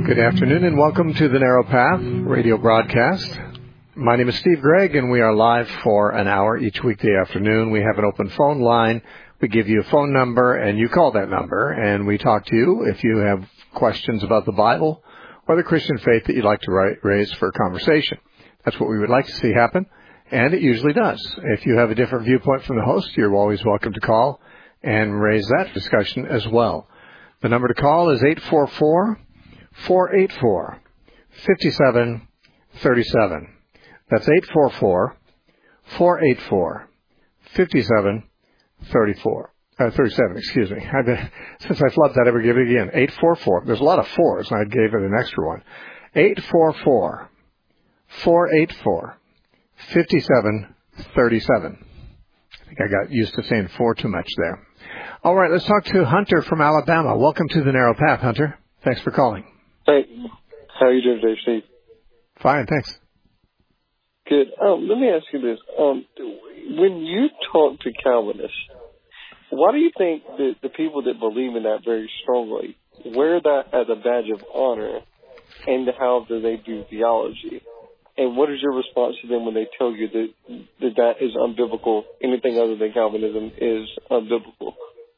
Good afternoon and welcome to the Narrow Path radio broadcast. My name is Steve Gregg and we are live for an hour each weekday afternoon. We have an open phone line. We give you a phone number and you call that number and we talk to you if you have questions about the Bible or the Christian faith that you'd like to raise for conversation. That's what we would like to see happen, and it usually does. If you have a different viewpoint from the host, you're always welcome to call and raise that discussion as well. The number to call is 844-484-5737. That's 844-484-5737, excuse me. Since I flubbed that, I would give it again. 844. There's a lot of fours, and I gave it an extra one. 844-484-5737. I think I got used to saying four too much there. All right, let's talk to Hunter from Alabama. Welcome to the Narrow Path, Hunter. Thanks for calling. Hey, how are you doing today, Steve? Fine, thanks. Good. Let me ask you this. When you talk to Calvinists, why do you think that the people that believe in that very strongly wear that as a badge of honor, and how do they do theology? And what is your response to them when they tell you that is unbiblical, anything other than Calvinism is unbiblical?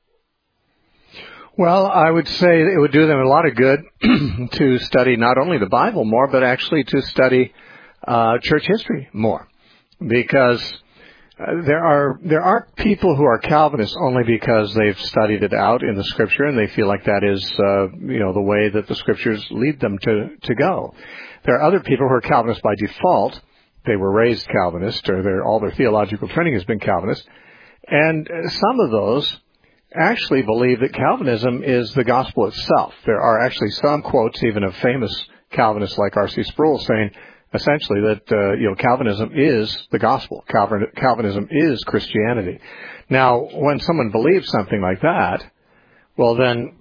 Well, I would say it would do them a lot of good to study not only the Bible more, but actually to study church history more, because there are people who are Calvinists only because they've studied it out in the Scripture and they feel like that is the way that the Scriptures lead them to go. There are other people who are Calvinists by default. They were raised Calvinist, or all their theological training has been Calvinist, and some of those actually believe that Calvinism is the gospel itself. There are actually some quotes even of famous Calvinists like R.C. Sproul saying essentially that Calvinism is the gospel. Calvinism is Christianity. Now, when someone believes something like that, well then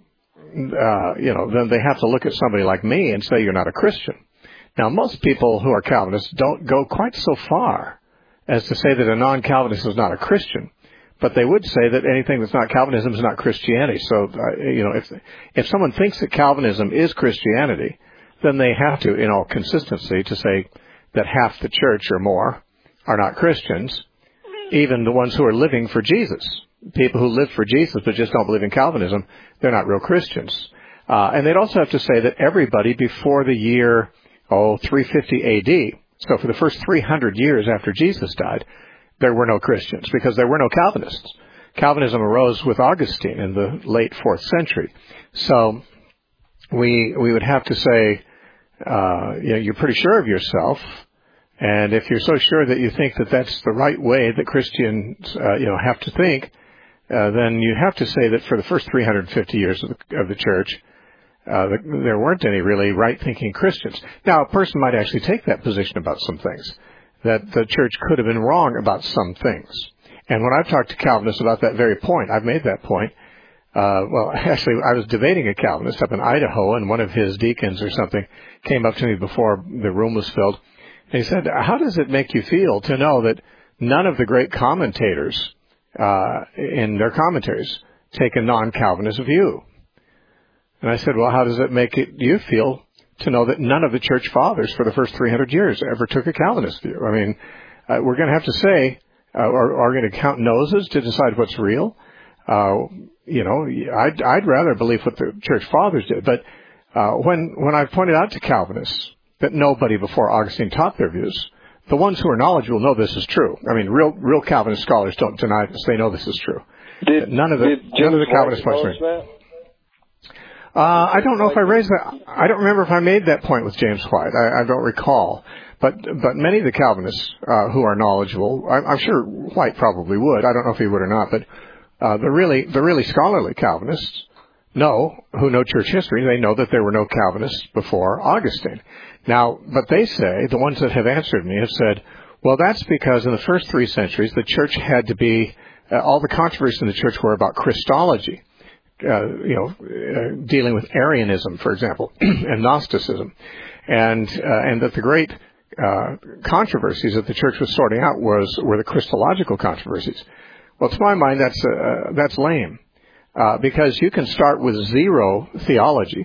they have to look at somebody like me and say you're not a Christian. Now, most people who are Calvinists don't go quite so far as to say that a non-Calvinist is not a Christian. But they would say that anything that's not Calvinism is not Christianity. So, if someone thinks that Calvinism is Christianity, then they have to, in all consistency, to say that half the church or more are not Christians, even the ones who are living for Jesus. People who live for Jesus but just don't believe in Calvinism, they're not real Christians. And they'd also have to say that everybody before the year, 350 A.D., so for the first 300 years after Jesus died, there were no Christians, because there were no Calvinists. Calvinism arose with Augustine in the late 4th century. So we would have to say, you're pretty sure of yourself, and if you're so sure that you think that that's the right way that Christians, have to think, then you have to say that for the first 350 years of the church, there weren't any really right-thinking Christians. Now, a person might actually take that position about some things, that the church could have been wrong about some things. And when I've talked to Calvinists about that very point, I've made that point. Actually, I was debating a Calvinist up in Idaho, and one of his deacons or something came up to me before the room was filled. And he said, how does it make you feel to know that none of the great commentators in their commentaries take a non-Calvinist view? And I said, well, how does it make you feel to know that none of the church fathers for the first 300 years ever took a Calvinist view? I mean, we're going to have to say, are going to count noses to decide what's real? I'd rather believe what the church fathers did. But when I've pointed out to Calvinists that nobody before Augustine taught their views, the ones who are knowledgeable know this is true. I mean, real Calvinist scholars don't deny this; they know this is true. None of the Calvinist points. I don't know if I raised that. I don't remember if I made that point with James White. I don't recall. But many of the Calvinists who are knowledgeable, I'm sure White probably would. I don't know if he would or not. But the really scholarly Calvinists who know church history, they know that there were no Calvinists before Augustine. Now, but they say, the ones that have answered me have said, well, that's because in the first 3 centuries, the church had to be, all the controversies in the church were about Christology. Dealing with Arianism, for example, and Gnosticism, and that the great controversies that the church was sorting out were the Christological controversies. Well, to my mind, that's lame, because you can start with zero theology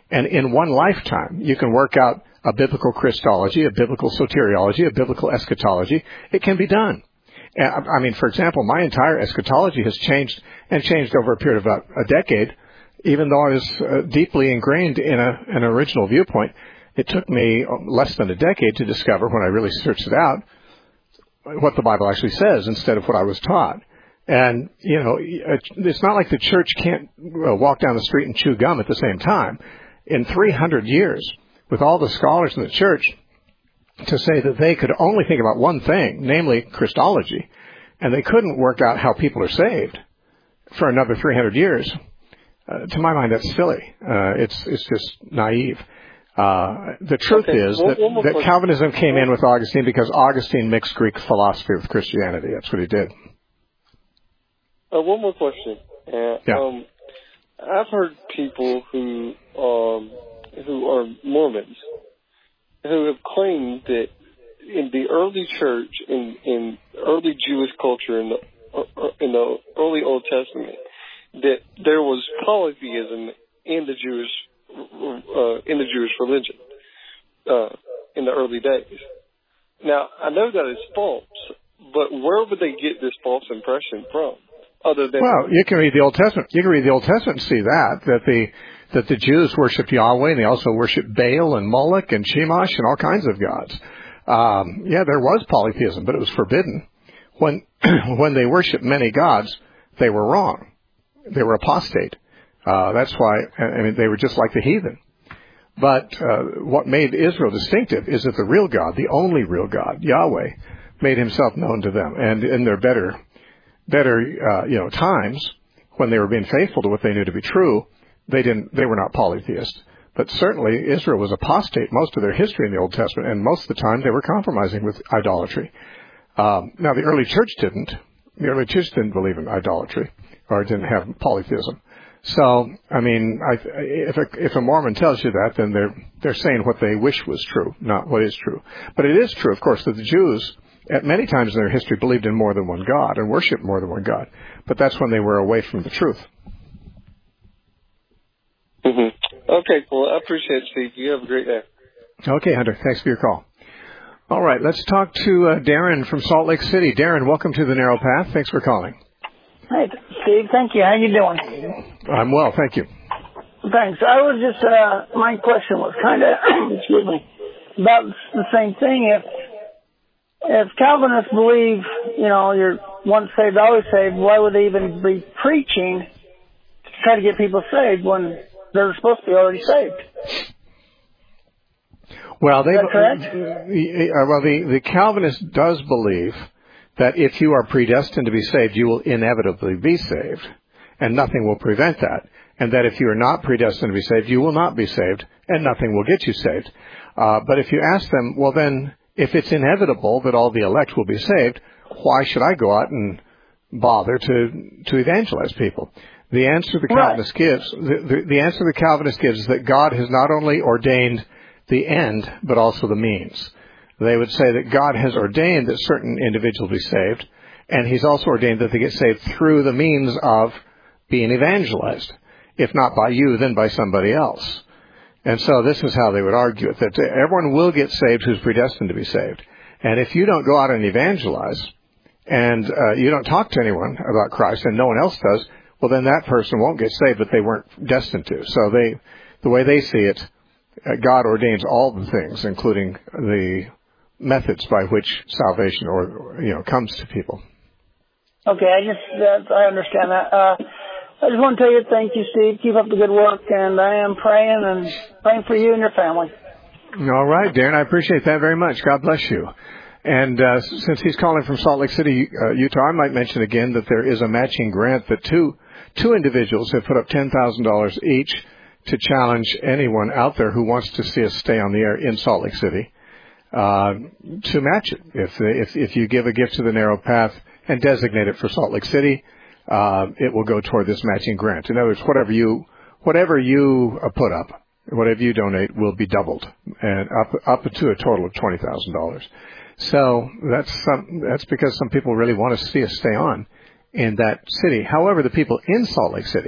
And in one lifetime, you can work out a biblical Christology, a biblical soteriology, a biblical eschatology. It can be done. I mean, for example, my entire eschatology has changed over a period of about a decade, even though I was deeply ingrained in an original viewpoint. It took me less than a decade to discover, when I really searched it out, what the Bible actually says instead of what I was taught. And, it's not like the church can't walk down the street and chew gum at the same time. In 300 years, with all the scholars in the church, to say that they could only think about one thing, namely Christology, and they couldn't work out how people are saved for another 300 years, to my mind, that's silly. It's just naive. The truth is that Calvinism came in with Augustine because Augustine mixed Greek philosophy with Christianity. That's what he did. One more question. Yeah. I've heard people who are Mormons who have claimed that in the early church, in early Jewish culture, in the early Old Testament, that there was polytheism in the Jewish religion in the early days. Now, I know that is false, but where would they get this false impression from? Other than you can read the Old Testament. You can read the Old Testament and see that the Jews worshipped Yahweh, and they also worshipped Baal and Moloch and Chemosh and all kinds of gods. There was polytheism, but it was forbidden. When they worshipped many gods, they were wrong. They were apostate. That's why, they were just like the heathen. But what made Israel distinctive is that the real God, the only real God, Yahweh, made himself known to them. And in their better times, when they were being faithful to what they knew to be true, they were not polytheists. But certainly Israel was apostate most of their history in the Old Testament, and most of the time they were compromising with idolatry. Now, the early church didn't. The early church didn't believe in idolatry, or didn't have polytheism. So, if a Mormon tells you that, then they're saying what they wish was true, not what is true. But it is true, of course, that the Jews, at many times in their history, believed in more than one God and worshipped more than one God. But that's when they were away from the truth. Mm-hmm. Okay, well, I appreciate it, Steve. You have a great day. Okay, Hunter. Thanks for your call. All right, let's talk to Darren from Salt Lake City. Darren, welcome to the Narrow Path. Thanks for calling. Hey, Steve. Thank you. How you doing? I'm well, thank you. Thanks. I was just, my question was kind of, excuse me, about the same thing. If Calvinists believe, you're once saved, always saved, why would they even be preaching to try to get people saved when they're supposed to be already saved? Well, is that correct? The Calvinist does believe that if you are predestined to be saved, you will inevitably be saved, and nothing will prevent that. And that if you are not predestined to be saved, you will not be saved, and nothing will get you saved. But if you ask them, well then, if it's inevitable that all the elect will be saved, why should I go out and bother to evangelize people? The answer the Calvinist gives, the answer the Calvinist gives is that God has not only ordained the end, but also the means. They would say that God has ordained that certain individuals be saved, and he's also ordained that they get saved through the means of being evangelized. If not by you, then by somebody else. And so this is how they would argue it, that everyone will get saved who's predestined to be saved. And if you don't go out and evangelize, and you don't talk to anyone about Christ, and no one else does, well, then that person won't get saved, but they weren't destined to. So the way they see it, God ordains all the things, including the methods by which salvation comes to people. Okay, I understand that. I just want to tell you thank you, Steve. Keep up the good work, and I am praying for you and your family. All right, Darren, I appreciate that very much. God bless you. And since he's calling from Salt Lake City, Utah, I might mention again that there is a matching grant that two individuals have put up $10,000 each to challenge anyone out there who wants to see us stay on the air in Salt Lake City to match it. If you give a gift to the Narrow Path and designate it for Salt Lake City, it will go toward this matching grant. In other words, whatever you put up, whatever you donate will be doubled, and up to a total of $20,000. So that's because some people really want to see us stay on in that city. However, the people in Salt Lake City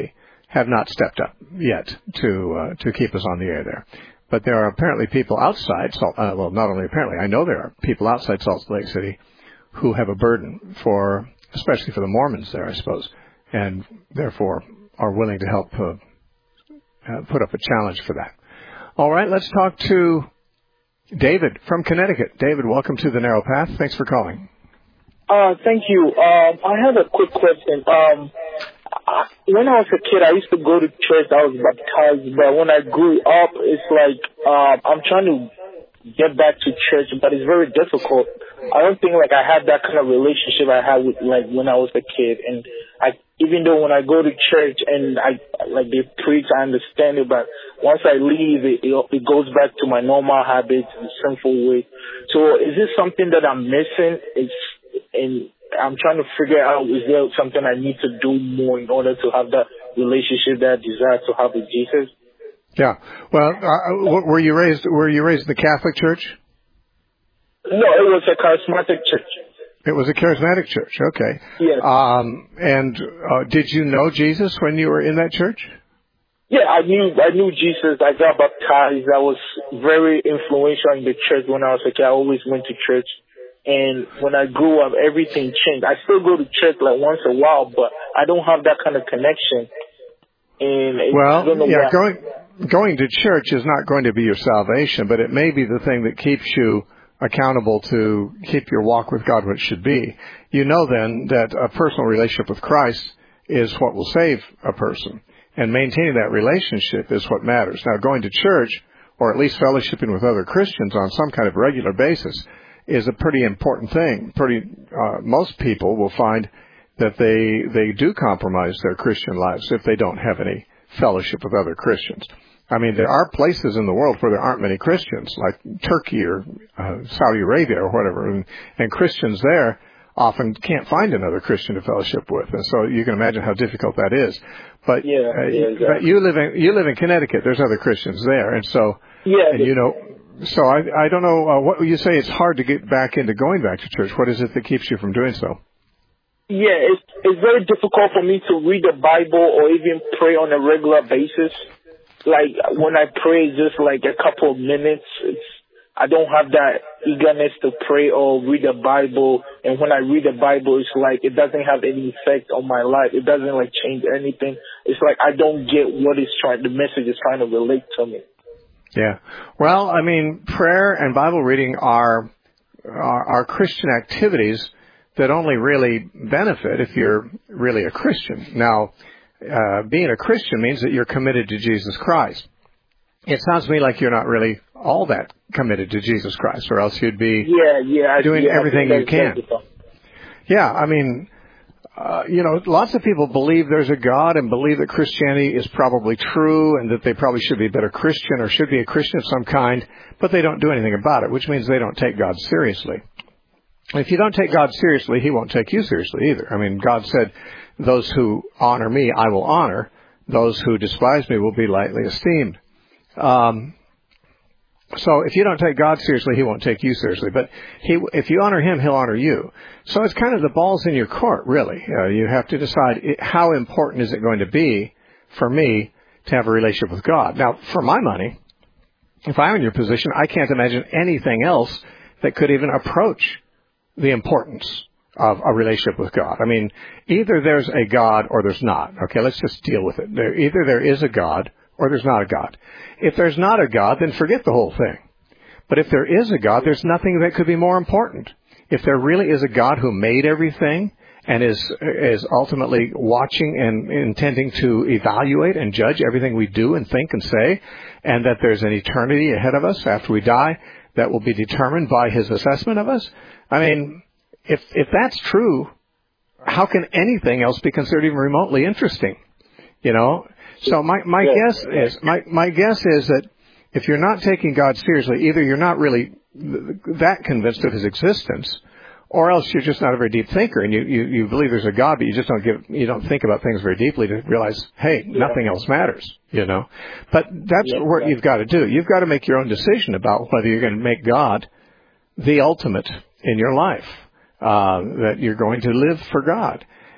have not stepped up yet to keep us on the air there. But there are apparently people outside well, not only apparently, I know there are people outside Salt Lake City who have a burden especially for the Mormons there, I suppose, and therefore are willing to help put up a challenge for that. All right, let's talk to David from Connecticut. David, welcome to The Narrow Path. Thanks for calling. Thank you. I have a quick question. When I was a kid, I used to go to church. I was baptized, but when I grew up, it's like I'm trying to get back to church, but it's very difficult. I don't think like I had that kind of relationship I had with like when I was a kid, and even though when I go to church and they preach, I understand it, but once I leave, it goes back to my normal habits, the sinful way. So is this something that I'm missing? And I'm trying to figure out, is there something I need to do more in order to have that relationship that I desire to have with Jesus? Yeah. Well, were you raised in the Catholic Church? No, it was a charismatic church. It was a charismatic church. Okay. Yes. And did you know Jesus when you were in that church? Yeah, I knew Jesus. I got baptized. I was very influential in the church when I was a kid. I always went to church. And when I grew up, everything changed. I still go to church like once a while, but I don't have that kind of connection. And going to church is not going to be your salvation, but it may be the thing that keeps you accountable to keep your walk with God what it should be. You know then that a personal relationship with Christ is what will save a person, and maintaining that relationship is what matters. Now, going to church, or at least fellowshipping with other Christians on some kind of regular basis, is a pretty important thing. Most people will find that they do compromise their Christian lives if they don't have any fellowship with other Christians. I mean, there are places in the world where there aren't many Christians, like Turkey or Saudi Arabia or whatever, and Christians there often can't find another Christian to fellowship with, and so you can imagine how difficult that is. But exactly. But you live in Connecticut. There's other Christians there, and so So I don't know what you say. It's hard to get back into going back to church. What is it that keeps you from doing so? Yeah, it's very difficult for me to read the Bible or even pray on a regular basis. Like when I pray, just like a couple of minutes. I don't have that eagerness to pray or read the Bible. And when I read the Bible, it's like it doesn't have any effect on my life. It doesn't like change anything. It's like I don't get what the message is trying to relate to me. Yeah. Well, I mean, prayer and Bible reading are Christian activities that only really benefit if you're really a Christian. Now, being a Christian means that you're committed to Jesus Christ. It sounds to me like you're not really all that committed to Jesus Christ, or else you'd be doing everything you can. Yeah, I mean, lots of people believe there's a God and believe that Christianity is probably true and that they probably should be a better Christian or should be a Christian of some kind, but they don't do anything about it, which means they don't take God seriously. If you don't take God seriously, He won't take you seriously either. I mean, God said, those who honor me, I will honor. Those who despise me will be lightly esteemed. So if you don't take God seriously, He won't take you seriously. But if you honor Him, He'll honor you. So it's kind of the ball's in your court, really. You have to decide how important is it going to be for me to have a relationship with God. Now, for my money, if I'm in your position, I can't imagine anything else that could even approach the importance of a relationship with God. I mean, either there's a God or there's not. Okay, let's just deal with it. Either there is a God or there's not a God. If there's not a God, then forget the whole thing. But if there is a God, there's nothing that could be more important. If there really is a God who made everything and is ultimately watching and intending to evaluate and judge everything we do and think and say, and that there's an eternity ahead of us after we die that will be determined by His assessment of us, I mean, if that's true, how can anything else be considered even remotely interesting? So my guess is that if you're not taking God seriously, either you're not really that convinced of His existence, or else you're just not a very deep thinker, and you believe there's a God, but you just don't think about things very deeply to realize, hey, nothing else matters, But that's what you've got to do. You've got to make your own decision about whether you're going to make God the ultimate in your life, that you're going to live for God.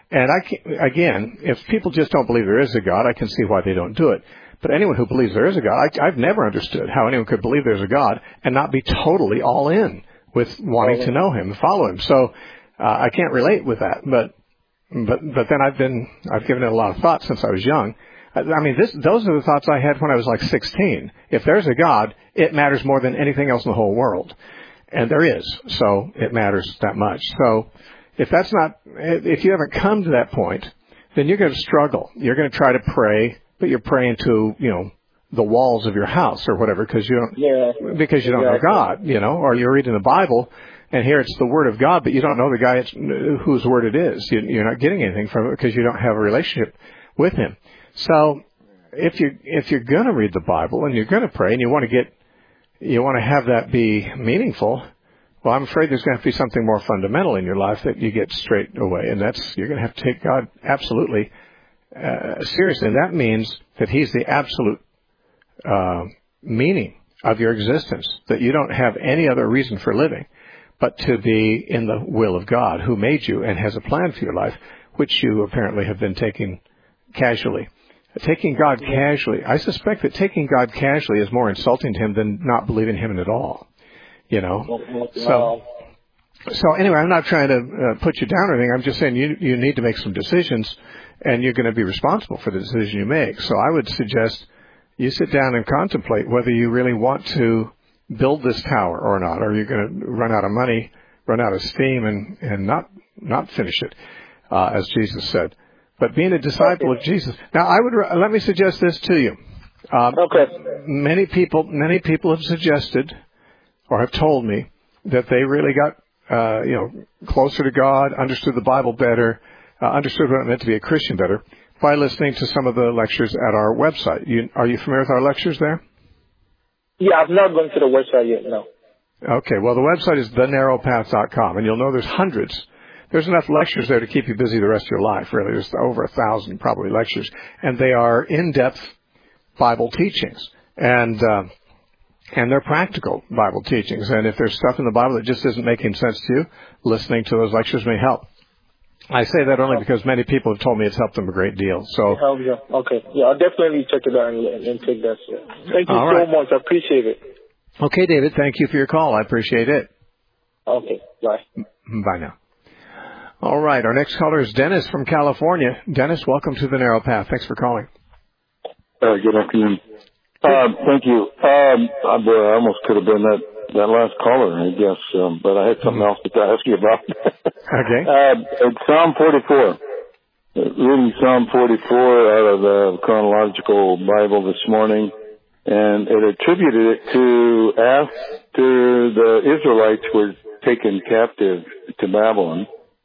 And again, if people just don't believe there is a God, I can see why they don't do it. But anyone who believes there is a God, I've never understood how anyone could believe there's a God and not be totally all in with wanting to know Him and follow Him. So I can't relate with that. But then I've given it a lot of thought since I was young. I mean, those are the thoughts I had when I was like 16. If there's a God, it matters more than anything else in the whole world. And there is. So it matters that much. So if you haven't come to that point, then you're going to struggle. You're going to try to pray, but you're praying to, the walls of your house or whatever because you don't know God, or you're reading the Bible and here it's the Word of God, but you don't know the guy whose word it is. You're not getting anything from it because you don't have a relationship with Him. So if you're going to read the Bible and you're going to pray and you want to have that be meaningful, well, I'm afraid there's going to have to be something more fundamental in your life that you get straight away, and you're going to have to take God absolutely seriously. And that means that He's the absolute meaning of your existence, that you don't have any other reason for living but to be in the will of God who made you and has a plan for your life, which you apparently have been taking casually. Taking God casually, I suspect that taking God casually is more insulting to Him than not believing Him at all. So anyway, I'm not trying to put you down or anything. I'm just saying you need to make some decisions, and you're going to be responsible for the decision you make. So I would suggest you sit down and contemplate whether you really want to build this tower or not, or you're going to run out of money, run out of steam, and not finish it, as Jesus said. But being a disciple of Jesus. Now, let me suggest this to you. Many people have suggested or have told me that they really got, closer to God, understood the Bible better, understood what it meant to be a Christian better by listening to some of the lectures at our website. Are you familiar with our lectures there? Yeah, I've not gone to the website yet, no. Okay, well, the website is thenarrowpath.com, and you'll know there's hundreds. There's enough lectures there to keep you busy the rest of your life, really. There's over 1,000 probably lectures. And they are in-depth Bible teachings. And they're practical Bible teachings. And if there's stuff in the Bible that just isn't making sense to you, listening to those lectures may help. I say that only because many people have told me it's helped them a great deal. So, okay. Yeah, I'll definitely check it out and take that. Thank you so much. I appreciate it. Okay, David. Thank you for your call. I appreciate it. Okay. Bye. Bye now. All right. Our next caller is Dennis from California. Dennis, welcome to The Narrow Path. Thanks for calling. Good afternoon. Thank you. I almost could have been that last caller, I guess, but I had something else to ask you about. Okay. Psalm 44. Reading Psalm 44 out of the chronological Bible this morning, and it attributed it to after the Israelites were taken captive to Babylon.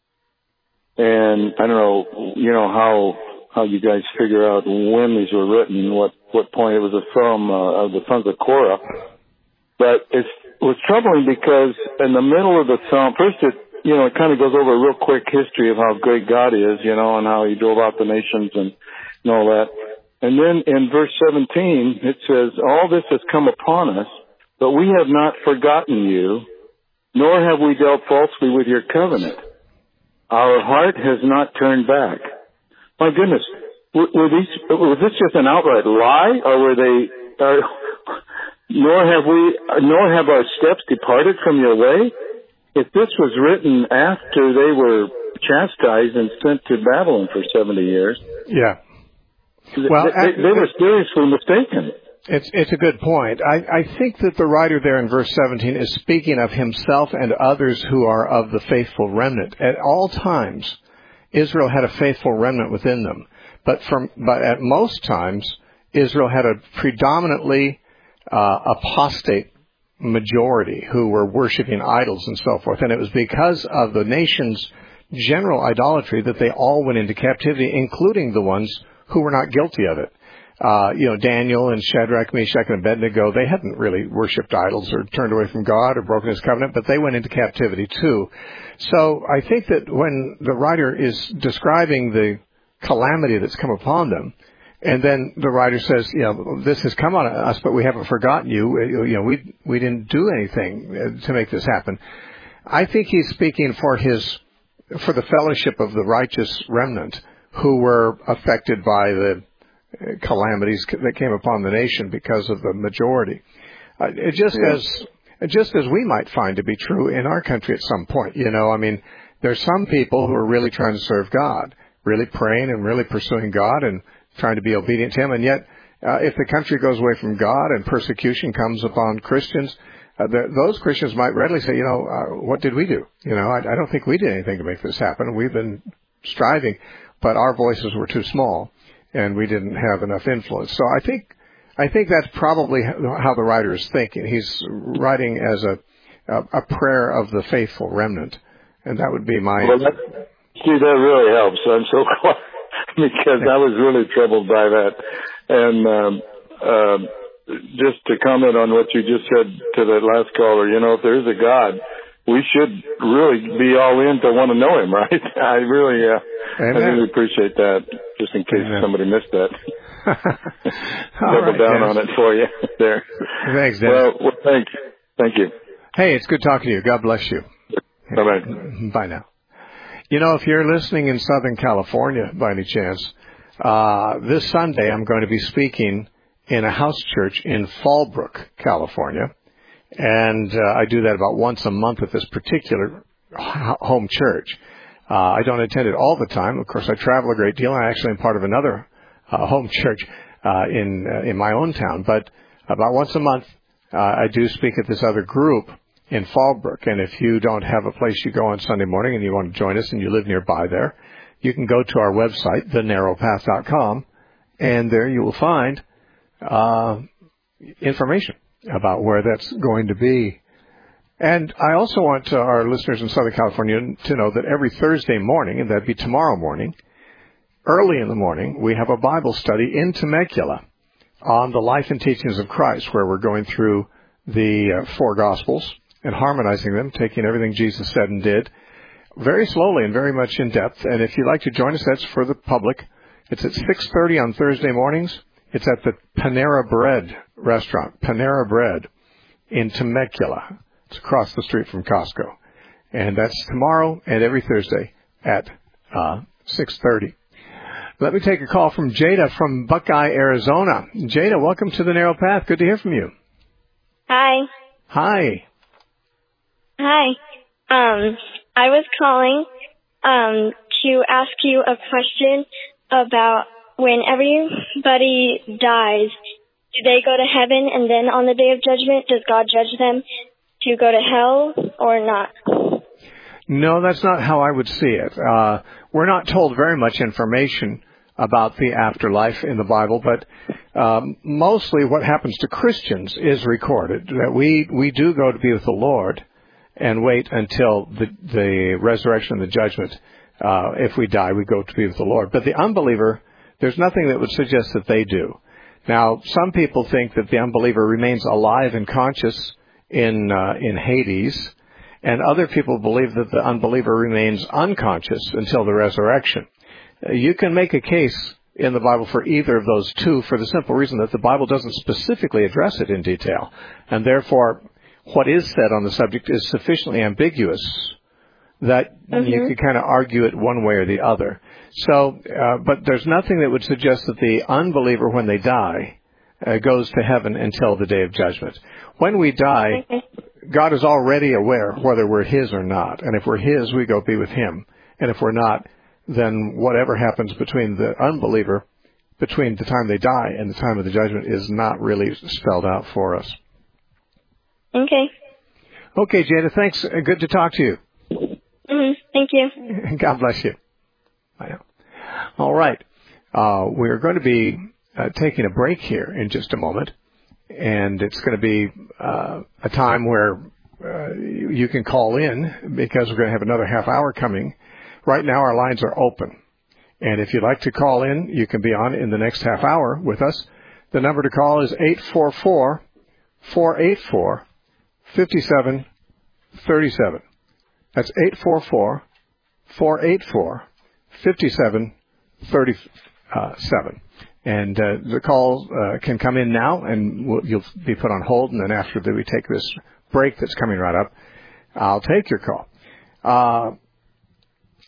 And I don't know, how you guys figure out when these were written, what point. It was a psalm of the sons of Korah. But it was troubling because in the middle of the psalm, first it kind of goes over a real quick history of how great God is, and how He drove out the nations and all that. And then in verse 17, it says, all this has come upon us, but we have not forgotten you, nor have we dealt falsely with your covenant. Our heart has not turned back. My goodness, was this just an outright lie, or were they? Nor have our steps departed from your way. If this was written after they were chastised and sent to Babylon for 70 years, well, they were seriously mistaken. It's a good point. I think that the writer there in verse 17 is speaking of himself and others who are of the faithful remnant. At all times, Israel had a faithful remnant within them. But at most times, Israel had a predominantly apostate majority who were worshiping idols and so forth. And it was because of the nation's general idolatry that they all went into captivity, including the ones who were not guilty of it. Daniel and Shadrach, Meshach, and Abednego, they hadn't really worshipped idols or turned away from God or broken His covenant, but they went into captivity too. So I think that when the writer is describing the calamity that's come upon them, and then the writer says, this has come on us, but we haven't forgotten you. We didn't do anything to make this happen. I think he's speaking for his for the fellowship of the righteous remnant who were affected by the calamities that came upon the nation because of the majority. Just as we might find to be true in our country at some point. I mean, there's some people who are really trying to serve God, really praying and really pursuing God and trying to be obedient to Him. And yet, if the country goes away from God and persecution comes upon Christians, those Christians might readily say, what did we do? I don't think we did anything to make this happen. We've been striving, but our voices were too small and we didn't have enough influence. So I think that's probably how the writer is thinking. He's writing as a prayer of the faithful remnant, and that would be my... Well, that really helps. I'm so glad, because I was really troubled by that. And just to comment on what you just said to that last caller, if there is a God, we should really be all in to want to know Him, right? I really appreciate that, just in case somebody missed that. Double down on it for you there. Thanks, Dennis. Well, thank you. Hey, it's good talking to you. God bless you. Bye-bye. Bye now. If you're listening in Southern California by any chance, this Sunday I'm going to be speaking in a house church in Fallbrook, California. And I do that about once a month at this particular home church. I don't attend it all the time. Of course, I travel a great deal. I actually am part of another home church in my own town. But about once a month, I do speak at this other group in Fallbrook. And if you don't have a place you go on Sunday morning and you want to join us and you live nearby there, you can go to our website, thenarrowpath.com, and there you will find information about where that's going to be. And I also want our listeners in Southern California to know that every Thursday morning, and that'd be tomorrow morning, early in the morning, we have a Bible study in Temecula on the life and teachings of Christ, where we're going through the four Gospels and harmonizing them, taking everything Jesus said and did, very slowly and very much in depth. And if you'd like to join us, that's for the public. It's at 6:30 on Thursday mornings. It's at the Panera Bread restaurant, Panera Bread in Temecula. It's across the street from Costco. And that's tomorrow and every Thursday at 6:30. Let me take a call from Jada from Buckeye, Arizona. Jada, welcome to the Narrow Path. Good to hear from you. Hi. Hi. Hi. I was calling to ask you a question about when everybody dies, do they go to heaven, and then on the day of judgment, does God judge them to go to hell or not? No, that's not how I would see it. We're not told very much information about the afterlife in the Bible, but mostly what happens to Christians is recorded, that we do go to be with the Lord and wait until the resurrection and the judgment. If we die, we go to be with the Lord. But the unbeliever, there's nothing that would suggest that they do. Now, some people think that the unbeliever remains alive and conscious in Hades, and other people believe that the unbeliever remains unconscious until the resurrection. You can make a case in the Bible for either of those two, for the simple reason that the Bible doesn't specifically address it in detail, and therefore what is said on the subject is sufficiently ambiguous that you could kind of argue it one way or the other. So, but there's nothing that would suggest that the unbeliever, when they die, goes to heaven until the day of judgment. When we die, God is already aware whether we're His or not. And if we're His, we go be with Him. And if we're not, then whatever happens between the unbeliever, between the time they die and the time of the judgment, is not really spelled out for us. Okay. Okay, Jada, thanks. Good to talk to you. Thank you. God bless you. Bye now. All right. We're going to be taking a break here in just a moment, and it's going to be a time where you can call in, because we're going to have another half hour coming. Right now our lines are open, and if you'd like to call in, you can be on in the next half hour with us. The number to call is 844-484-5737. That's 844-484-5737. And the call can come in now, and you'll be put on hold, and then after that we take this break that's coming right up, I'll take your call.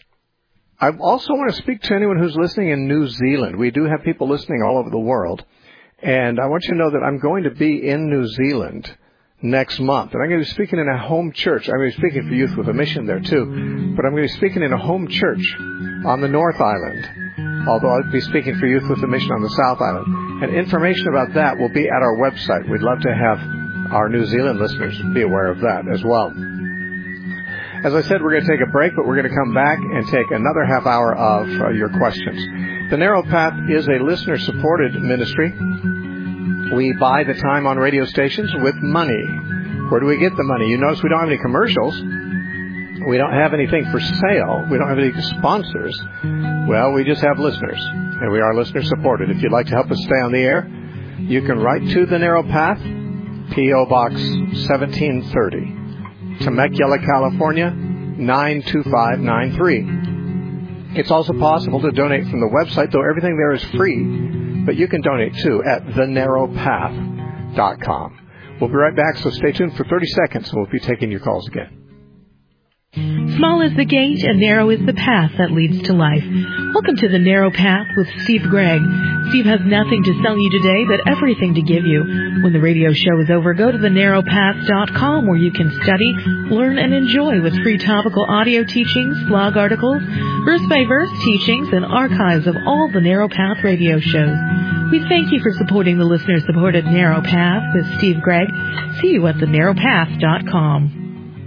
I also want to speak to anyone who's listening in New Zealand. We do have people listening all over the world. And I want you to know that I'm going to be in New Zealand next month. And I'm going to be speaking in a home church. I'm going to be speaking for Youth with a Mission there, too. But I'm going to be speaking in a home church on the North Island, although I'll be speaking for Youth with a Mission on the South Island. And information about that will be at our website. We'd love to have our New Zealand listeners be aware of that as well. As I said, we're going to take a break, but we're going to come back and take another half hour of your questions. The Narrow Path is a listener-supported ministry. We buy the time on radio stations with money. Where do we get the money? You notice we don't have any commercials. We don't have anything for sale. We don't have any sponsors. Well, we just have listeners, and we are listener-supported. If you'd like to help us stay on the air, you can write to The Narrow Path, P.O. Box 1730. Temecula, California, 92593. It's also possible to donate from the website, though everything there is free, but you can donate too at thenarrowpath.com. We'll be right back, so stay tuned for 30 seconds, and we'll be taking your calls again. Small is the gate and narrow is the path that leads to life. Welcome to The Narrow Path with Steve Gregg. Steve has nothing to sell you today, but everything to give you. When the radio show is over, go to thenarrowpath.com where you can study, learn, and enjoy with free topical audio teachings, blog articles, verse-by-verse teachings, and archives of all the Narrow Path radio shows. We thank you for supporting the listener-supported Narrow Path with Steve Gregg. See you at thenarrowpath.com.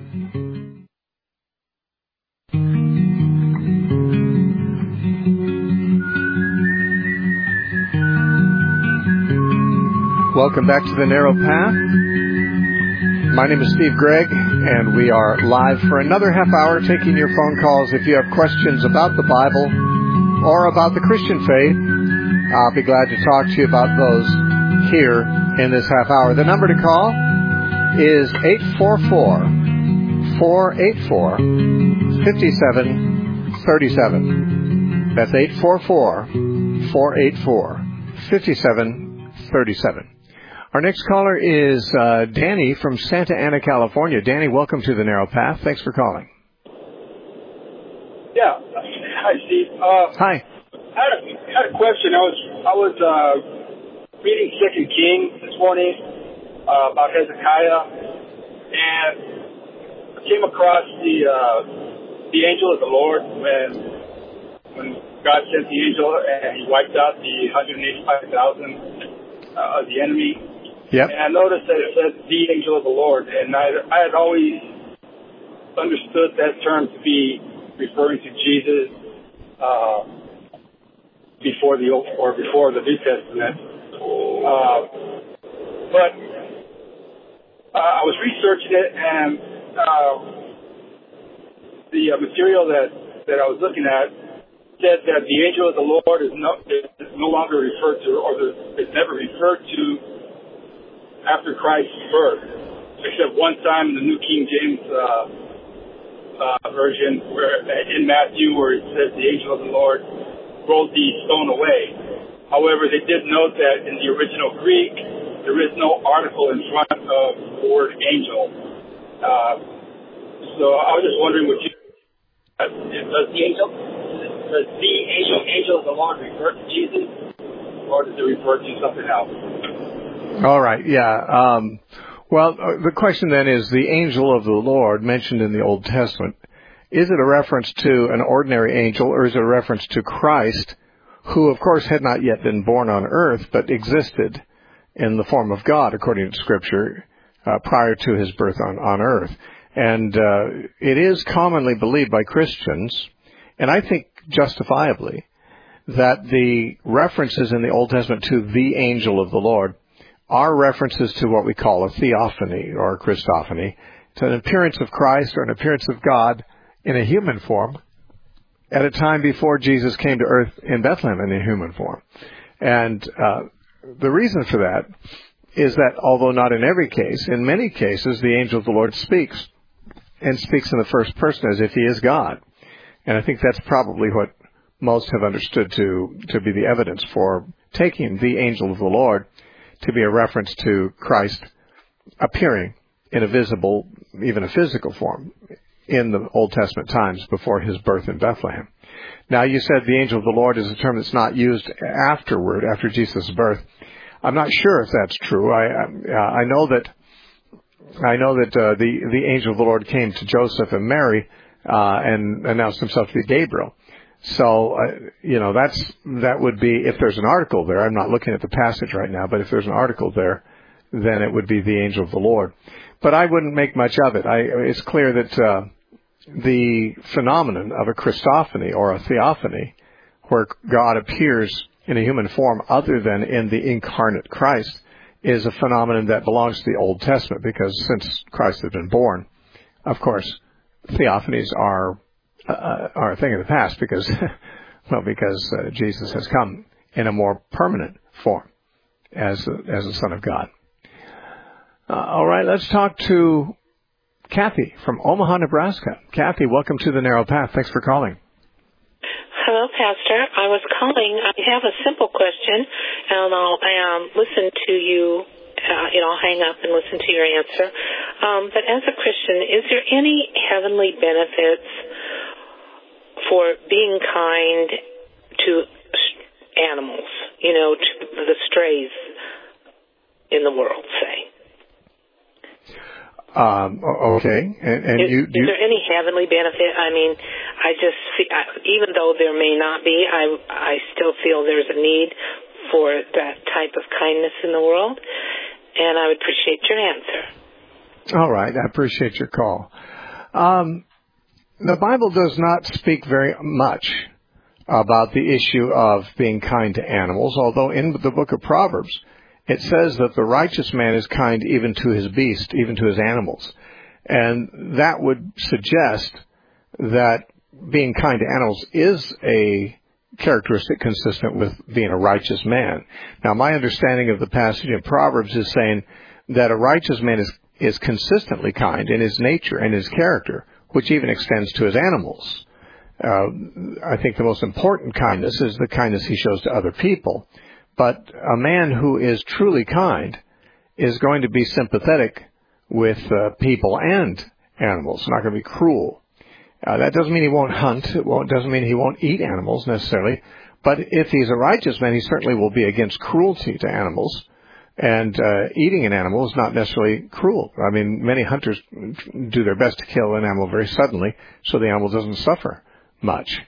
Welcome back to The Narrow Path. My name is Steve Gregg, and we are live for another half hour taking your phone calls. If you have questions about the Bible or about the Christian faith, I'll be glad to talk to you about those here in this half hour. The number to call is 844-484-5737. That's 844-484-5737. Our next caller is Danny from Santa Ana, California. Danny, welcome to The Narrow Path. Thanks for calling. Yeah. Hi, Steve. Hi. I had a question. I was reading 2 Kings this morning about Hezekiah, and I came across the angel of the Lord when God sent the angel and he wiped out the 185,000 of the enemy. Yep. And I noticed that it said the angel of the Lord, and I had always understood that term to be referring to Jesus before the New Testament. But I was researching it, and the material that I was looking at said that the angel of the Lord is no longer referred to, or is never referred to after Christ's birth, except one time in the New King James version, where in Matthew, where it says the angel of the Lord rolled the stone away. However, they did note that in the original Greek, there is no article in front of the word angel. So I was just wondering, does the angel of the Lord refer to Jesus, or does it refer to something else? All right, yeah. Well, the question then is, the angel of the Lord mentioned in the Old Testament, is it a reference to an ordinary angel, or is it a reference to Christ, who, of course, had not yet been born on earth, but existed in the form of God, according to Scripture, prior to his birth on earth? And it is commonly believed by Christians, and I think justifiably, that the references in the Old Testament to the angel of the Lord are references to what we call a theophany or a Christophany. It's an appearance of Christ or an appearance of God in a human form at a time before Jesus came to earth in Bethlehem in a human form. And the reason for that is that, although not in every case, in many cases, the angel of the Lord speaks, and speaks in the first person as if he is God. And I think that's probably what most have understood to be the evidence for taking the angel of the Lord to be a reference to Christ appearing in a visible, even a physical form in the Old Testament times before his birth in Bethlehem. Now, you said the angel of the Lord is a term that's not used afterward, after Jesus' birth. I'm not sure if that's true. I know that the angel of the Lord came to Joseph and Mary and announced himself to be Gabriel. So, that would be, if there's an article there, I'm not looking at the passage right now, but if there's an article there, then it would be the angel of the Lord. But I wouldn't make much of it. It's clear that the phenomenon of a Christophany or a theophany, where God appears in a human form other than in the incarnate Christ, is a phenomenon that belongs to the Old Testament, because since Christ had been born, of course, theophanies are a thing of the past, because Jesus has come in a more permanent form as the Son of God. All right, let's talk to Kathy from Omaha, Nebraska. Kathy, welcome to the Narrow Path. Thanks for calling. Hello, Pastor. I was calling. I have a simple question, and I'll listen to you. I'll hang up and listen to your answer. But as a Christian, is there any heavenly benefits for being kind to animals, to the strays in the world, say? Okay. And is there any heavenly benefit? I mean, I just see, even though there may not be, I still feel there's a need for that type of kindness in the world, and I would appreciate your answer. All right. I appreciate your call. The Bible does not speak very much about the issue of being kind to animals, although in the book of Proverbs, it says that the righteous man is kind even to his beast, even to his animals. And that would suggest that being kind to animals is a characteristic consistent with being a righteous man. Now, my understanding of the passage in Proverbs is saying that a righteous man is consistently kind in his nature and his character, which even extends to his animals. I think the most important kindness is the kindness he shows to other people. But a man who is truly kind is going to be sympathetic with people and animals, not going to be cruel. That doesn't mean he won't hunt. It doesn't mean he won't eat animals necessarily. But if he's a righteous man, he certainly will be against cruelty to animals. And eating an animal is not necessarily cruel. I mean, many hunters do their best to kill an animal very suddenly so the animal doesn't suffer much.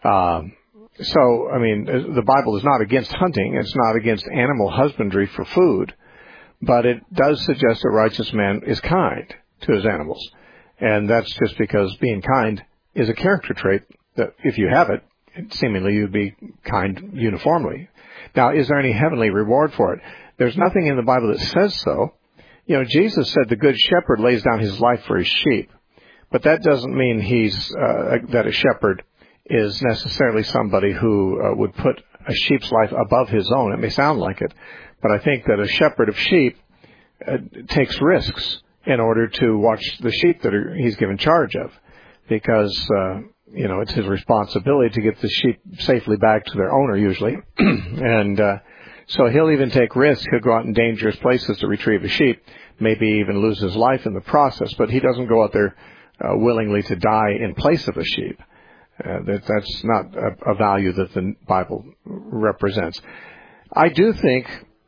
So, I mean, the Bible is not against hunting. It's not against animal husbandry for food. But it does suggest a righteous man is kind to his animals. And that's just because being kind is a character trait that if you have it, seemingly you'd be kind uniformly. Now, is there any heavenly reward for it? There's nothing in the Bible that says so. Jesus said the good shepherd lays down his life for his sheep. But that doesn't mean that a shepherd is necessarily somebody who would put a sheep's life above his own. It may sound like it, but I think that a shepherd of sheep takes risks in order to watch the sheep that he's given charge of, because it's his responsibility to get the sheep safely back to their owner usually, and so he'll even take risks. He'll go out in dangerous places to retrieve a sheep, maybe even lose his life in the process, but he doesn't go out there willingly to die in place of a sheep. That's not a value that the Bible represents. I do think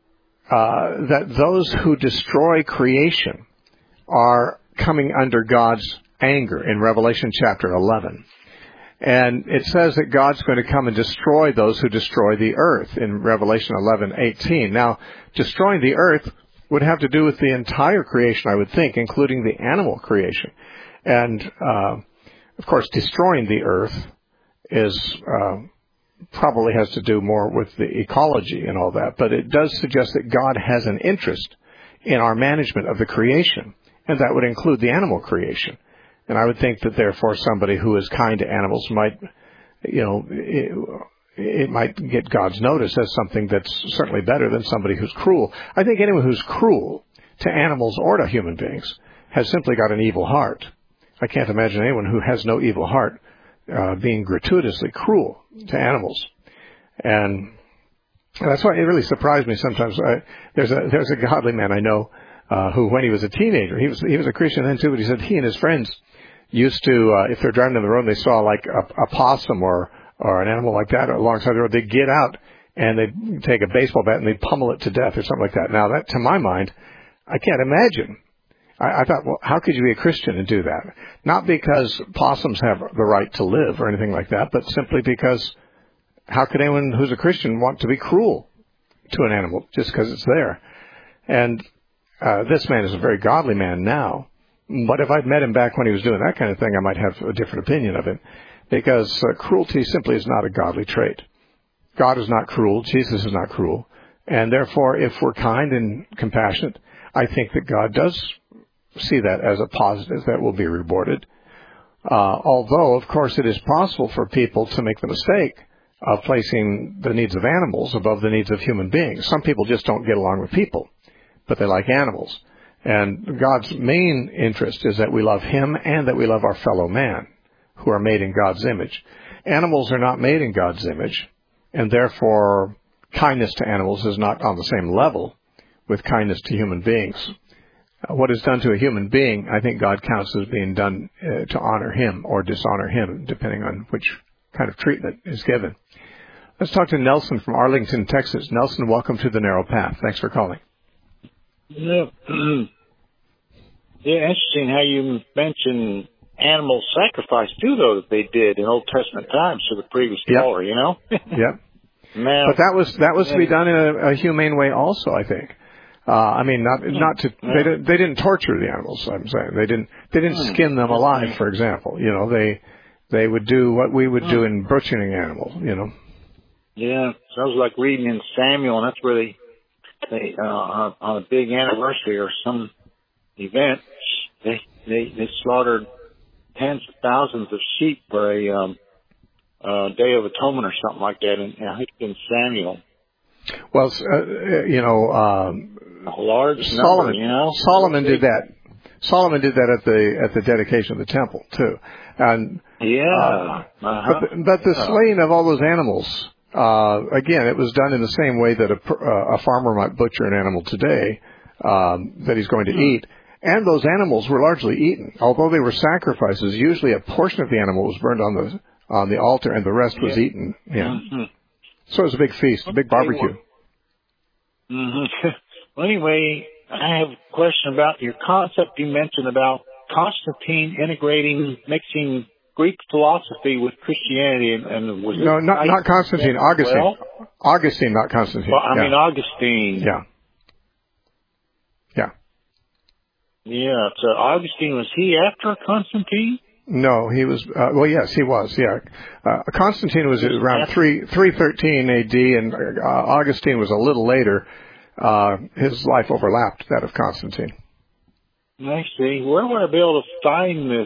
that those who destroy creation are coming under God's anger in Revelation chapter 11. And it says that God's going to come and destroy those who destroy the earth in Revelation 11:18. Now, destroying the earth would have to do with the entire creation, I would think, including the animal creation. And of course, destroying the earth is probably has to do more with the ecology and all that, but it does suggest that God has an interest in our management of the creation, and that would include the animal creation. And I would think that therefore somebody who is kind to animals might, it might get God's notice as something that's certainly better than somebody who's cruel. I think anyone who's cruel to animals or to human beings has simply got an evil heart. I can't imagine anyone who has no evil heart being gratuitously cruel to animals. And that's why it really surprised me sometimes. There's a godly man I know who, when he was a teenager, he was a Christian then too, but he said he and his friends used to, if they're driving down the road and they saw like a possum or an animal like that alongside the road, they'd get out and they'd take a baseball bat and they'd pummel it to death or something like that. Now, that, to my mind, I can't imagine. I thought, well, how could you be a Christian and do that? Not because possums have the right to live or anything like that, but simply because how could anyone who's a Christian want to be cruel to an animal just because it's there? And this man is a very godly man now. But if I'd met him back when he was doing that kind of thing, I might have a different opinion of him. Because cruelty simply is not a godly trait. God is not cruel. Jesus is not cruel. And therefore, if we're kind and compassionate, I think that God does see that as a positive that will be rewarded. Although, of course, it is possible for people to make the mistake of placing the needs of animals above the needs of human beings. Some people just don't get along with people, but they like animals. And God's main interest is that we love Him and that we love our fellow man, who are made in God's image. Animals are not made in God's image, and therefore kindness to animals is not on the same level with kindness to human beings. What is done to a human being, I think God counts as being done to honor Him or dishonor Him, depending on which kind of treatment is given. Let's talk to Nelson from Arlington, Texas. Nelson, welcome to the Narrow Path. Thanks for calling. Yeah, interesting how you mentioned animal sacrifice too, though, that they did in Old Testament times to the previous caller, you know? Yep. Now, but that was to be done in a humane way also, I think. I mean, not to they didn't torture the animals. I'm saying they didn't skin them alive, for example. You know, they would do what we would do in butchering an animal. You know. Yeah, sounds like reading in Samuel, and that's where they on a big anniversary or some event, they slaughtered tens of thousands of sheep for a Day of Atonement or something like that. And I think in Samuel. Well, you know, a large Solomon. Number, you know? Solomon did that. Solomon did that at the dedication of the temple too. And but the slaying of all those animals. Again, it was done in the same way that a farmer might butcher an animal today that he's going to eat. And those animals were largely eaten. Although they were sacrifices, usually a portion of the animal was burned on the altar and the rest was eaten. Yeah. Mm-hmm. So it was a big feast, a big barbecue. Mm-hmm. Well, anyway, I have a question about your concept you mentioned about Constantine mixing Greek philosophy with Christianity, and was no, not Constantine, Augustine. Well, Augustine, not Constantine. Well, I mean Augustine. Yeah. Yeah. So Augustine, was he after Constantine? No, he was. Well, yes, he was. Yeah. Constantine was around 313 A.D. and Augustine was a little later. His life overlapped that of Constantine. I see. Where would I be able to find this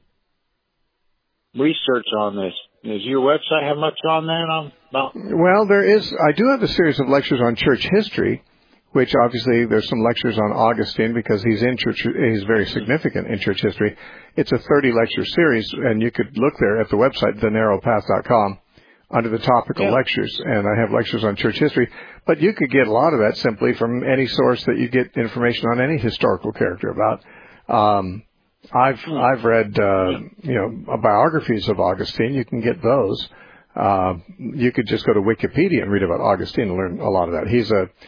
research on this? Does your website have much on that? Well, there is. I do have a series of lectures on church history, which obviously there's some lectures on Augustine because he's very significant in church history. It's a 30-lecture series, and you could look there at the website, thenarrowpath.com, under the topical lectures, and I have lectures on church history. But you could get a lot of that simply from any source that you get information on any historical character about. I've read biographies of Augustine. You can get those. You could just go to Wikipedia and read about Augustine and learn a lot of that.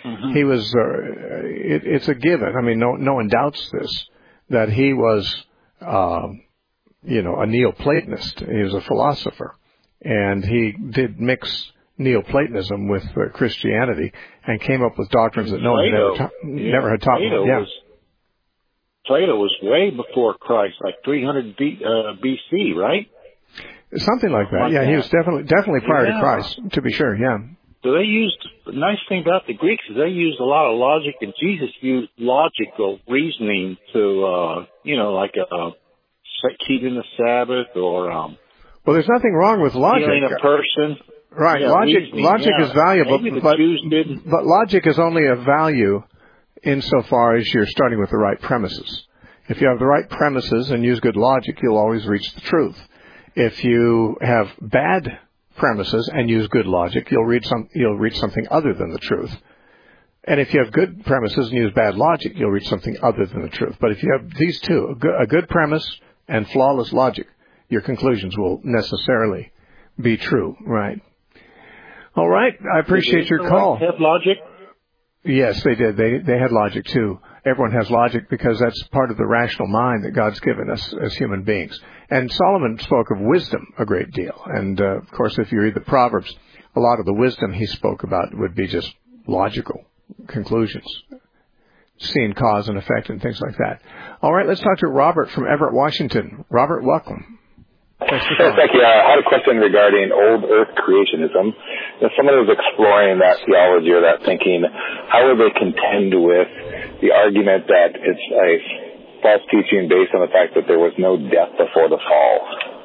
It's a given. I mean, no one doubts this, that he was, a Neoplatonist. He was a philosopher. And he did mix Neoplatonism with Christianity and came up with doctrines that no one never had taught. Plato was way before Christ, like 300 BC, right? Something like that. Yeah, he was definitely prior to Christ, to be sure. Yeah. So the nice thing about the Greeks is they used a lot of logic, and Jesus used logical reasoning to, keeping the Sabbath or. Well, there's nothing wrong with logic. Healing a person. Right. Yeah, logic is valuable, but logic is only of value insofar as you're starting with the right premises. If you have the right premises and use good logic, you'll always reach the truth. If you have bad premises and use good logic, you'll reach something other than the truth. And if you have good premises and use bad logic, you'll reach something other than the truth. But if you have these two, a good premise and flawless logic, your conclusions will necessarily be true, right? All right. I appreciate your call. Have logic? Yes, they did. They had logic too. Everyone has logic because that's part of the rational mind that God's given us as human beings. And Solomon spoke of wisdom a great deal. And, of course, if you read the Proverbs, a lot of the wisdom he spoke about would be just logical conclusions, seeing cause and effect and things like that. All right, let's talk to Robert from Everett, Washington. Robert, welcome. Thank you. I had a question regarding old earth creationism. If someone was exploring that theology or that thinking, how would they contend with the argument that it's a false teaching based on the fact that there was no death before the fall?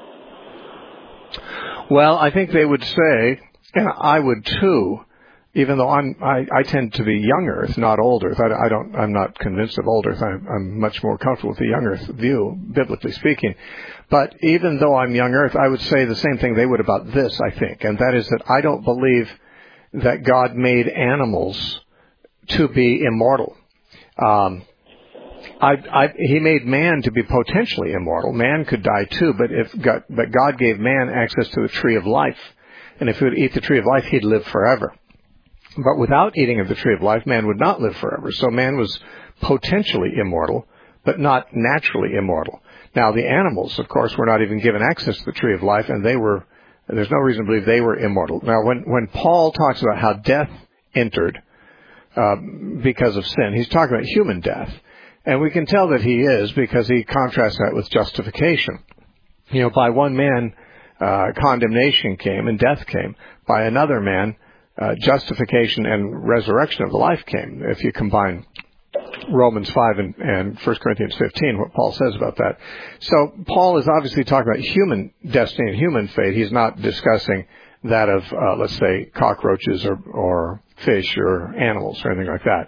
Well, I think they would say, and I would too, even though I tend to be young Earth, not old Earth. I'm not convinced of old Earth. I'm much more comfortable with the young Earth view, biblically speaking. But even though I'm young Earth, I would say the same thing they would about this, I think, and that is that I don't believe that God made animals to be immortal. He made man to be potentially immortal. Man could die too, but God gave man access to the tree of life, and if he would eat the tree of life, he'd live forever. But without eating of the tree of life, man would not live forever. So man was potentially immortal, but not naturally immortal. Now, the animals, of course, were not even given access to the tree of life, and there's no reason to believe they were immortal. Now, when Paul talks about how death entered because of sin, he's talking about human death. And we can tell that he is because he contrasts that with justification. By one man, condemnation came and death came. By another man, justification and resurrection of the life came. If you combine Romans 5 and 1 Corinthians 15, what Paul says about that. So Paul is obviously talking about human destiny and human fate. He's not discussing that of, let's say, cockroaches or fish or animals or anything like that.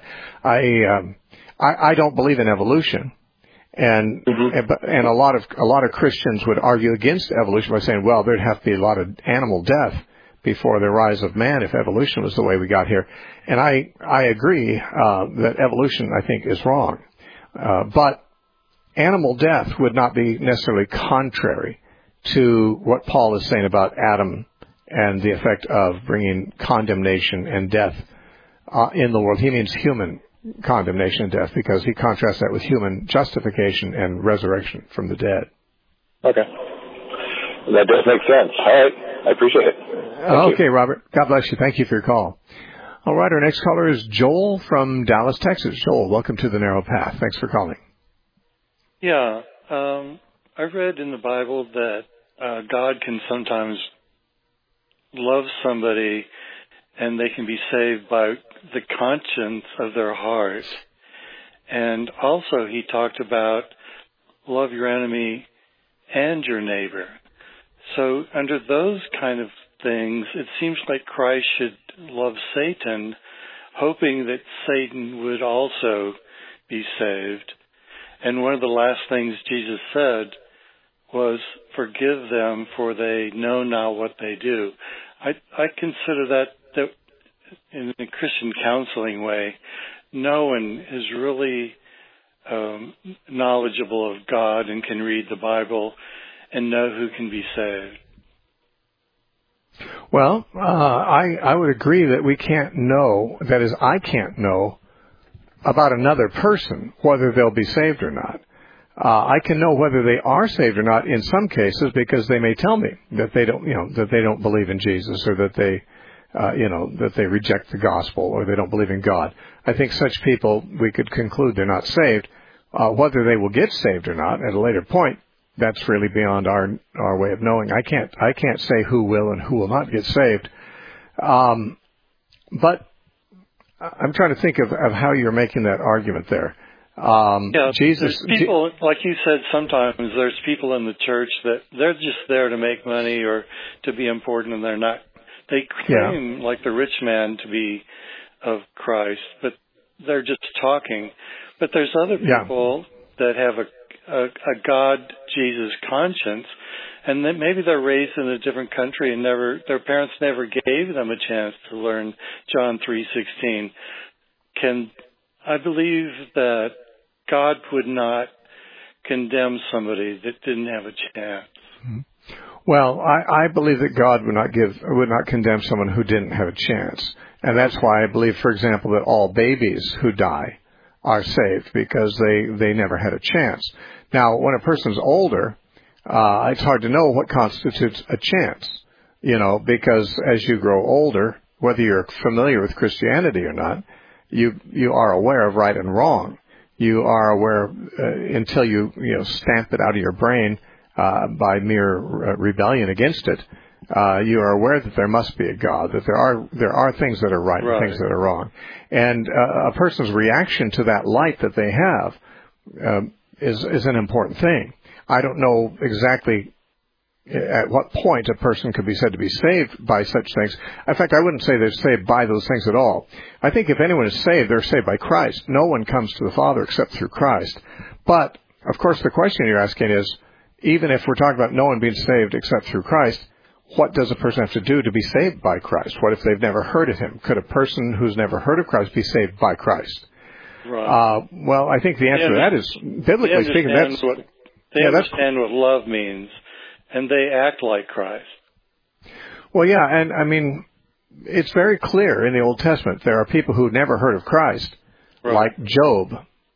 I don't believe in evolution. And a lot of Christians would argue against evolution by saying, well, there'd have to be a lot of animal death before the rise of man if evolution was the way we got here. And I agree that evolution, I think, is wrong. But animal death would not be necessarily contrary to what Paul is saying about Adam and the effect of bringing condemnation and death in the world. He means human condemnation and death because he contrasts that with human justification and resurrection from the dead. Okay. That does make sense. All right. I appreciate it. Okay, Robert. God bless you. Thank you for your call. All right, our next caller is Joel from Dallas, Texas. Joel, welcome to the Narrow Path. Thanks for calling. Yeah, I've read in the Bible that God can sometimes love somebody and they can be saved by the conscience of their heart. And also he talked about love your enemy and your neighbor. So under those kind of things, it seems like Christ should love Satan, hoping that Satan would also be saved. And one of the last things Jesus said was, forgive them, for they know not what they do. I consider that in a Christian counseling way, no one is really knowledgeable of God and can read the Bible and know who can be saved. Well, I would agree that we can't know, that is, I can't know about another person whether they'll be saved or not. I can know whether they are saved or not in some cases because they may tell me that they don't believe in Jesus or that they reject the gospel or they don't believe in God. I think such people, we could conclude they're not saved. Whether they will get saved or not at a later point, that's really beyond our way of knowing. I can't say who will and who will not get saved. But I'm trying to think of how you're making that argument there. Jesus, people, like you said, sometimes there's people in the church that they're just there to make money or to be important, and they're not. They claim, like the rich man, to be of Christ, but they're just talking. But there's other people that have a God, Jesus conscience, and then maybe they're raised in a different country and their parents never gave them a chance to learn John 3:16. I believe that God would not condemn somebody that didn't have a chance? Well, I believe that God would not condemn someone who didn't have a chance. And that's why I believe, for example, that all babies who die are saved, because they never had a chance. Now, when a person's older, it's hard to know what constitutes a chance, because as you grow older, whether you're familiar with Christianity or not, you are aware of right and wrong. You are aware until you stamp it out of your brain by mere rebellion against it. You are aware that there must be a God, that there are things that are right and things that are wrong, and a person's reaction to that light that they have is an important thing. I don't know exactly at what point a person could be said to be saved by such things. In fact, I wouldn't say they're saved by those things at all. I think if anyone is saved, they're saved by Christ. No one comes to the Father except through Christ. But, of course, the question you're asking is, even if we're talking about no one being saved except through Christ, what does a person have to do to be saved by Christ? What if they've never heard of Him? Could a person who's never heard of Christ be saved by Christ? Right. Well, I think the answer to that is, biblically speaking, they understand what love means, and they act like Christ. Well, yeah, and I mean, it's very clear in the Old Testament there are people who never heard of Christ, like Job,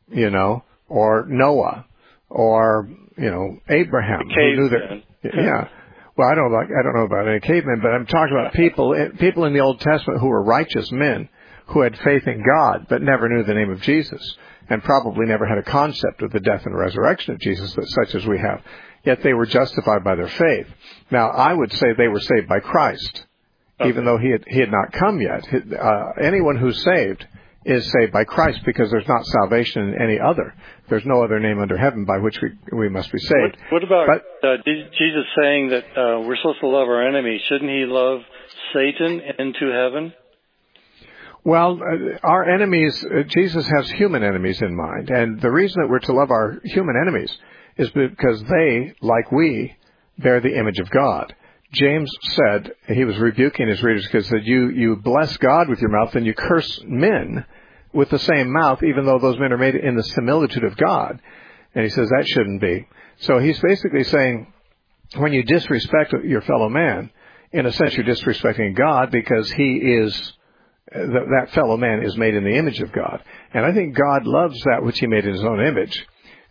or Noah, or Abraham. Who knew that? Yeah. Well, I don't know about any cavemen, but I'm talking about people in the Old Testament who were righteous men who had faith in God but never knew the name of Jesus, and probably never had a concept of the death and resurrection of Jesus such as we have. Yet they were justified by their faith. Now, I would say they were saved by Christ, even though he had not come yet. Anyone who's saved is saved by Christ, because there's not salvation in any other. There's no other name under heaven by which we must be saved. What about Jesus saying that we're supposed to love our enemies? Shouldn't he love Satan into heaven? Well, our enemies, Jesus has human enemies in mind. And the reason that we're to love our human enemies is because they, like we, bear the image of God. James said, he was rebuking his readers because he said, you bless God with your mouth and you curse men with the same mouth, even though those men are made in the similitude of God. And he says that shouldn't be. So he's basically saying, when you disrespect your fellow man, in a sense you're disrespecting God, because he is, that fellow man is made in the image of God. And I think God loves that which he made in his own image.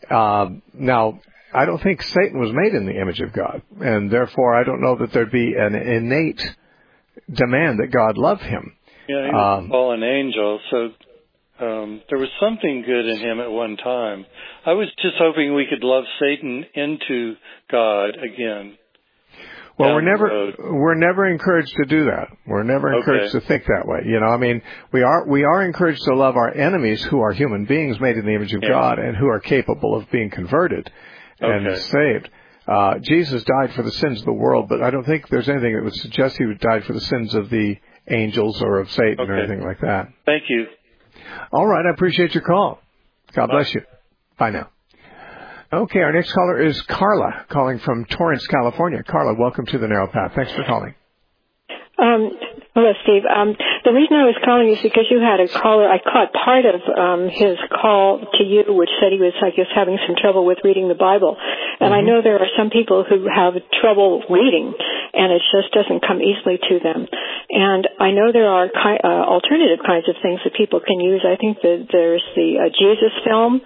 Now, I don't think Satan was made in the image of God, and therefore I don't know that there'd be an innate demand that God love him. Yeah, he was a fallen angel, so there was something good in him at one time. I was just hoping we could love Satan into God again. Well, we're never encouraged to do that. We're never encouraged to think that way. We are encouraged to love our enemies, who are human beings made in the image of God and who are capable of being converted and saved. Jesus died for the sins of the world, but I don't think there's anything that would suggest he died for the sins of the angels or of Satan or anything like that. Thank you. All right, I appreciate your call. God bless you. Bye now. Okay, our next caller is Carla, calling from Torrance, California. Carla, welcome to the Narrow Path. Thanks for calling. Hello, Steve. The reason I was calling is because you had a caller. I caught part of his call to you, which said he was, I guess, having some trouble with reading the Bible. And I know there are some people who have trouble reading, and it just doesn't come easily to them. And I know there are alternative kinds of things that people can use. I think that there's the Jesus film,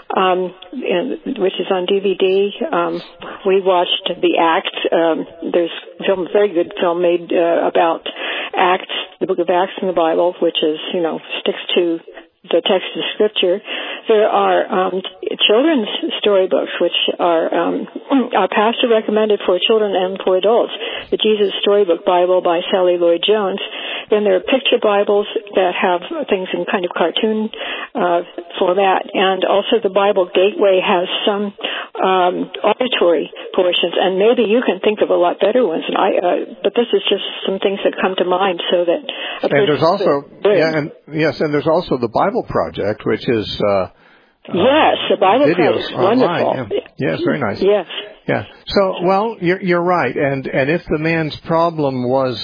which is on DVD. We watched The Acts. There's a very good film made about Acts, the book of Acts in the Bible, which is, sticks to the text of Scripture. There are children's storybooks, which are our pastor recommended for children and for adults. The Jesus Storybook Bible by Sally Lloyd Jones. Then there are picture Bibles that have things in kind of cartoon format, and also the Bible Gateway has some auditory portions, and maybe you can think of a lot better ones. But this is just some things that come to mind, so that. And there's also and there's also the Bible Project, which is yes, the Bible Project is wonderful. Yes, very nice. Yes. Yeah. So, well, you're right, and if the man's problem was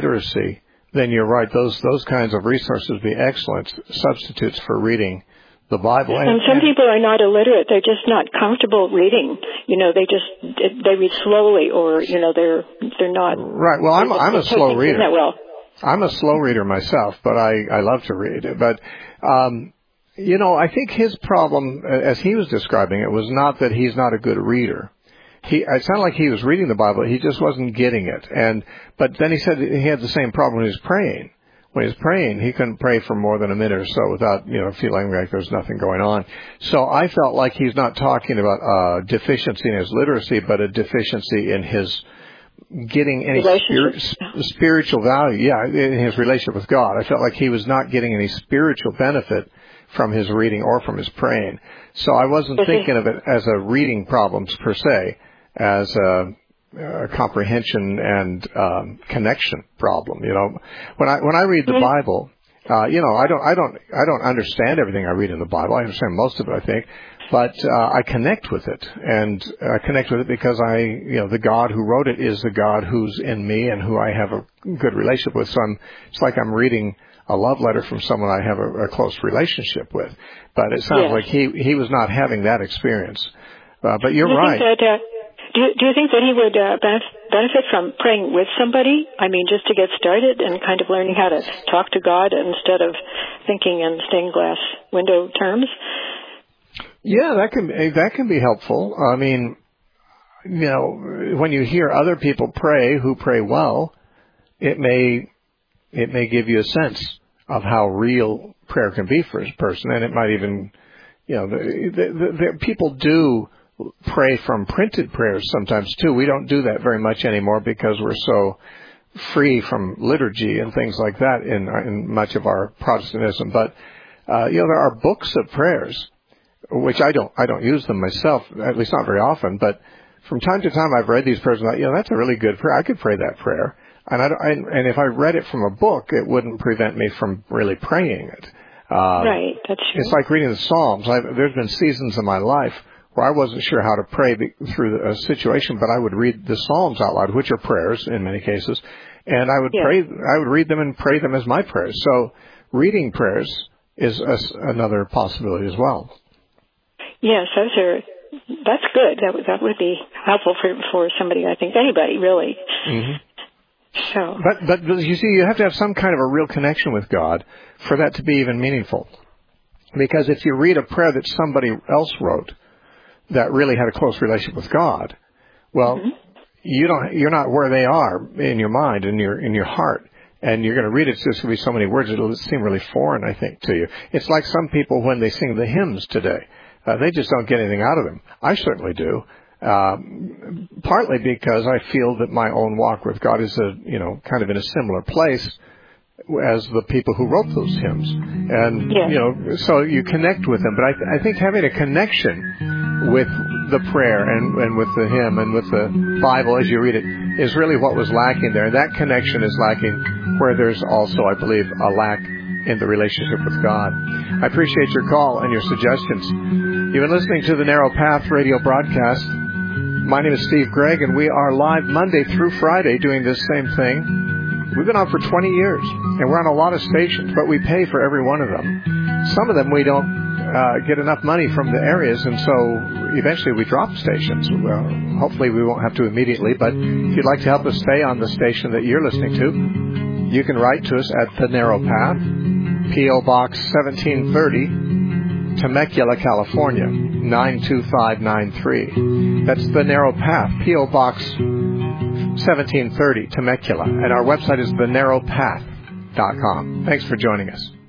illiteracy, then you're right. Those kinds of resources would be excellent substitutes for reading the Bible. And some people are not illiterate. They're just not comfortable reading. They read slowly, or, they're not. Right. Well, I'm a slow reader. That well. I'm a slow reader myself, but I love to read. But, I think his problem, as he was describing it, was not that he's not a good reader. It sounded like he was reading the Bible, he just wasn't getting it. But then he said he had the same problem when he was praying. When he was praying, he couldn't pray for more than a minute or so without, feeling like there's nothing going on. So I felt like he's not talking about a deficiency in his literacy, but a deficiency in his getting any spiritual value. Yeah, in his relationship with God. I felt like he was not getting any spiritual benefit from his reading or from his praying. So I wasn't thinking of it as a reading problems per se, as a comprehension and connection problem. When I read the Bible, I don't understand everything I read in the Bible. I understand most of it, I think, but I connect with it, and I connect with it because the God who wrote it is the God who's in me and who I have a good relationship with. So it's like I'm reading a love letter from someone I have a close relationship with. But it sounds like he was not having that experience. But you're right. Do you think that he would benefit from praying with somebody? I mean, just to get started and kind of learning how to talk to God instead of thinking in stained glass window terms? Yeah, that can be helpful. I mean, when you hear other people pray who pray well, it may give you a sense of how real prayer can be for a person, and it might even, people do pray from printed prayers sometimes too. We don't do that very much anymore because we're so free from liturgy and things like that in much of our Protestantism. But there are books of prayers, which I don't use them myself, at least not very often. But from time to time, I've read these prayers and thought, that's a really good prayer. I could pray that prayer. And if I read it from a book, it wouldn't prevent me from really praying it. Right, that's true. It's like reading the Psalms. There's been seasons in my life where I wasn't sure how to pray through a situation, but I would read the Psalms out loud, which are prayers in many cases, and I would pray. I would read them and pray them as my prayers. So reading prayers is another possibility as well. Yes, that's good. That would be helpful for somebody. I think anybody really. Mm-hmm. So. But you see, you have to have some kind of a real connection with God for that to be even meaningful. Because if you read a prayer that somebody else wrote that really had a close relationship with God, well, you're not where they are in your mind, in your heart, and you're going to read it. It's just going to be so many words it'll seem really foreign, I think, to you. It's like some people when they sing the hymns today, they just don't get anything out of them. I certainly do. Partly because I feel that my own walk with God is kind of in a similar place as the people who wrote those hymns. And, so you connect with them. But I think having a connection with the prayer and with the hymn and with the Bible as you read it is really what was lacking there. That connection is lacking where there's also, I believe, a lack in the relationship with God. I appreciate your call and your suggestions. You've been listening to the Narrow Path radio broadcast. My name is Steve Gregg, and we are live Monday through Friday doing this same thing. We've been on for 20 years, and we're on a lot of stations, but we pay for every one of them. Some of them we don't get enough money from the areas, and so eventually we drop stations. Well, hopefully we won't have to immediately, but if you'd like to help us stay on the station that you're listening to, you can write to us at The Narrow Path, P.O. Box 1730, Temecula, California, 92593. That's The Narrow Path, P.O. Box 1730, Temecula. And our website is thenarrowpath.com. Thanks for joining us.